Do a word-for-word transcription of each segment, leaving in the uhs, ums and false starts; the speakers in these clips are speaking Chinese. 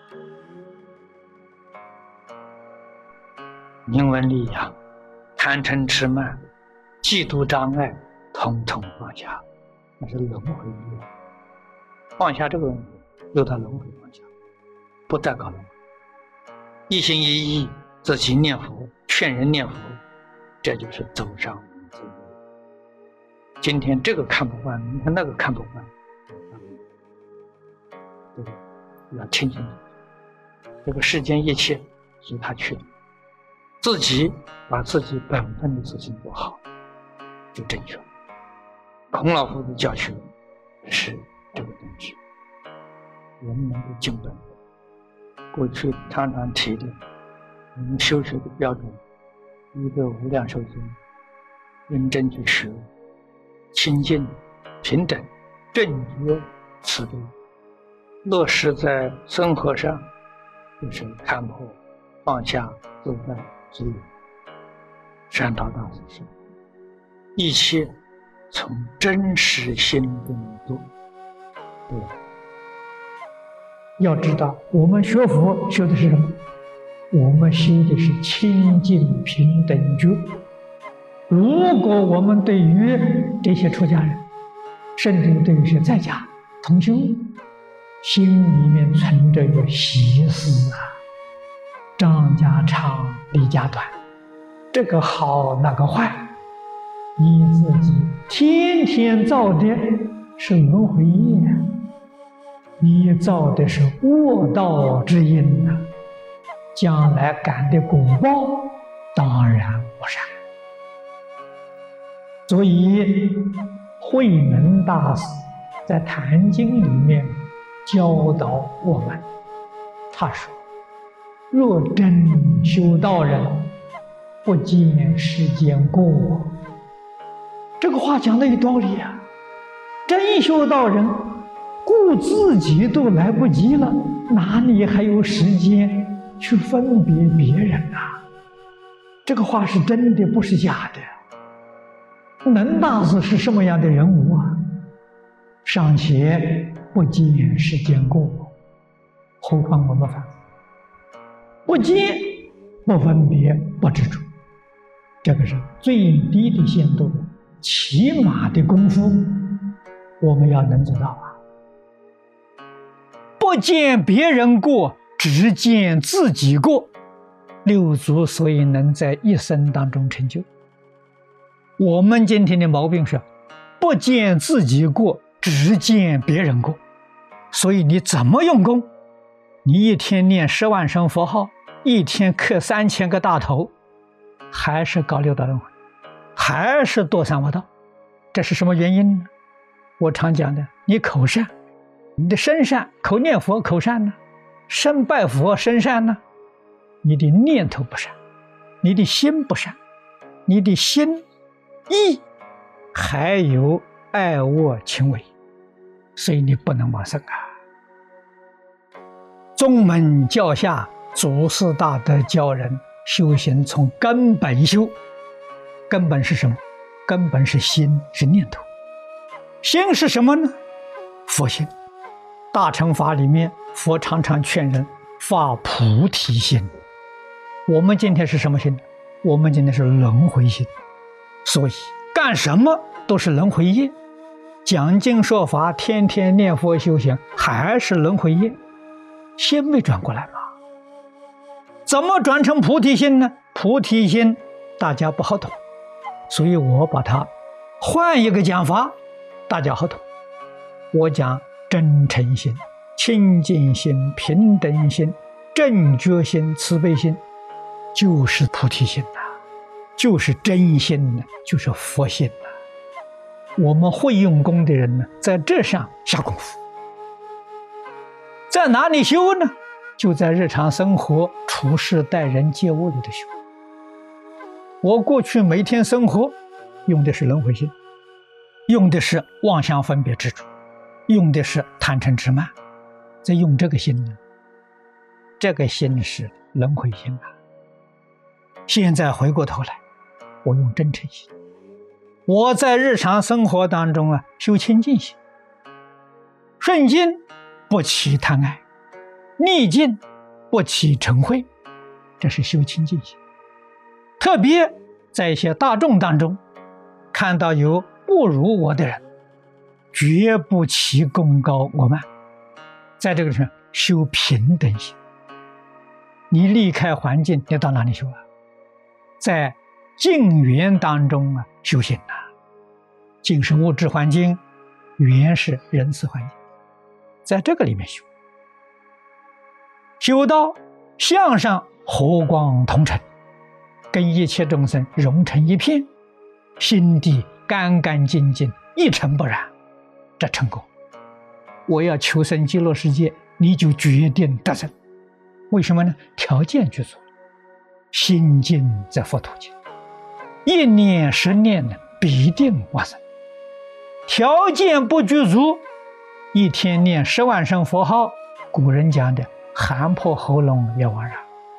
名闻利养、贪嗔痴慢、嫉妒障碍，统统放下，那是轮回业。放下这个问题，由他轮回放下，不再搞轮回。一心一意，自己念佛，劝人念佛，这就是走上人生路。今天这个看不惯，明天那个看不惯，对不对？要清醒。这个世间一切是他去的，自己把自己本分的事情做好，就正确了。孔老夫子教学是这个东西，人能够尽本分。过去常常提的，我们修学的标准，一个无量寿经，认真去学，清净、平等、正觉、慈悲，落实在生活上，就是看破、放下、自在、自由。山道大师说，一切从真实心中做。对。 要知道，我们学佛学的是什么？我们修的是清净平等觉。如果我们对于这些出家人，甚至对于一些在家同修，心里面存着有习思啊，张家长，李家短，这个好那个坏，你自己天天造的是轮回业，你造的是恶道之因呐、啊，将来感的果报当然不善。所以慧能大师在《坛经》里面教导我们，他说：“若真修道人，不见世间过。”这个话讲的有道理啊！真修道人，顾自己都来不及了，哪里还有时间去分别别人啊？这个话是真的，不是假的。能大师是什么样的人物啊？尚且不见世间过，何况我们凡夫？不见、不分别、不执着，这个是最低的限度，起码的功夫，我们要能做到啊！不见别人过，只见自己过，六祖所以能在一生当中成就。我们今天的毛病是不见自己过，只见别人过。所以你怎么用功，你一天念十万声佛号，一天磕三千个大头，还是搞六道轮回，还是堕三恶道。这是什么原因呢？我常讲的，你口善，你的身善，口念佛口善呢，身拜佛身善呢，你的念头不善，你的心不善，你的心意还有爱恶情为，所以你不能往生啊。宗门教下，祖师大德教人修行从根本修。根本是什么？根本是心，是念头。心是什么呢？佛心。大乘法里面，佛常常劝人发菩提心。我们今天是什么心？我们今天是轮回心。所以干什么都是轮回业，讲经说法，天天念佛修行，还是轮回业，心没转过来吗？怎么转成菩提心呢？菩提心大家不好懂，所以我把它换一个讲法，大家好懂。我讲真诚心、清净心、平等心、正觉心、慈悲心，就是菩提心呐、啊，就是真心呐、啊，就是佛心呐、啊。我们会用功的人呢，在这上下功夫。在哪里修呢？就在日常生活处事待人接物里头修。我过去每天生活用的是轮回心，用的是妄想分别执着，用的是贪嗔痴慢，在用这个心呢，这个心是轮回心啊。现在回过头来，我用真诚心，我在日常生活当中啊，修清净心，顺境不起贪爱， 逆境不起嗔恚，这是修清净心。特别在一些大众当中，看到有不如我的人，绝不起功高我慢，在这个上修平等心。你离开环境，你到哪里修啊？在境缘当中啊修行啊。境是物质环境，缘是人事环境，在这个里面修，修到向上和光同尘，跟一切众生融成一片，心地干干净净，一尘不染，这成功。我要求生极乐世界，你就决定得生。为什么呢？条件具足，心境在佛土境，一念十念呢必定往生。条件不具足，一天念十万声佛号，古人讲的喊破喉咙也枉然。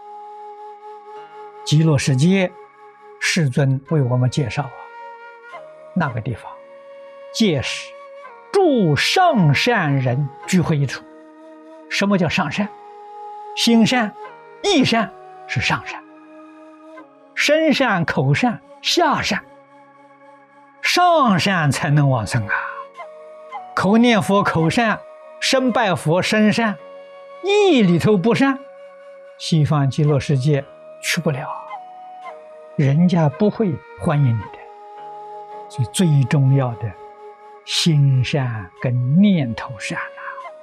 极乐世界，世尊为我们介绍啊，那个地方皆是诸上善人聚会一处。什么叫上善？心善、意善是上善，身善、口善、下善，上善才能往生啊！口念佛口善，身拜佛身善，意里头不善，西方极乐世界去不了，人家不会欢迎你的。所以最重要的心善跟念头善啊，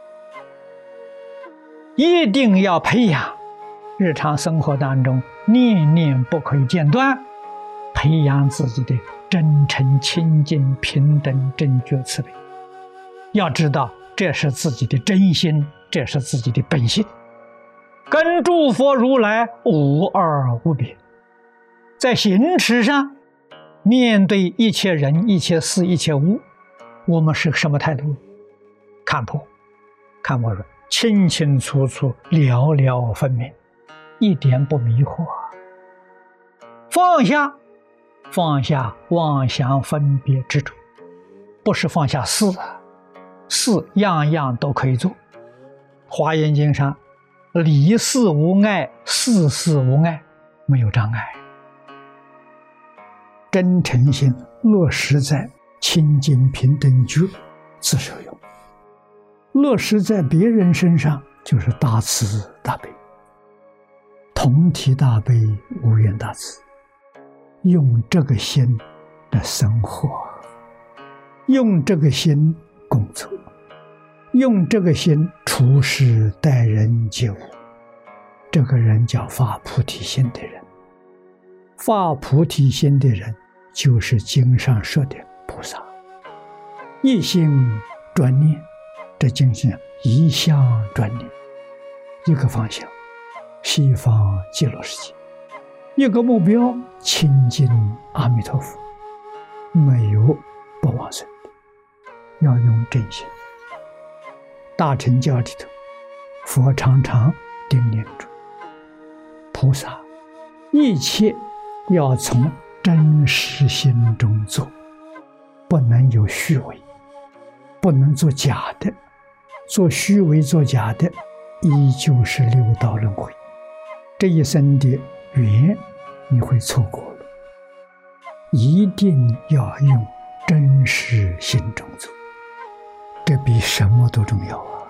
一定要培养。日常生活当中念念不可以间断，培养自己的真诚清净平等正觉慈悲。要知道这是自己的真心，这是自己的本性，跟诸佛如来无二无别。在行持上，面对一切人一切事一切物，我们是什么态度？看破看破了，清清楚楚，了了分明，一点不迷惑。放下放下妄想分别执着，不是放下事啊，事样样都可以做。华严经上，理事无碍，事事无碍，没有障碍。真诚心落实在清净平等觉自受用，落实在别人身上就是大慈大悲，同体大悲，无缘大慈。用这个心来生活，用这个心工作，用这个心处事待人接物，这个人叫发菩提心的人。发菩提心的人就是经上说的菩萨，一心专念，这经上一向专念，一个方向，西方极乐世界，一个目标，亲近阿弥陀佛，没有不往生的，要用真心。大乘教里头，佛常常叮咛着菩萨，一切要从真实心中做，不能有虚伪，不能做假的，做虚伪做假的，依旧是六道轮回，这一生的缘你会错过了。一定要用真实心中做，这比什么都重要啊！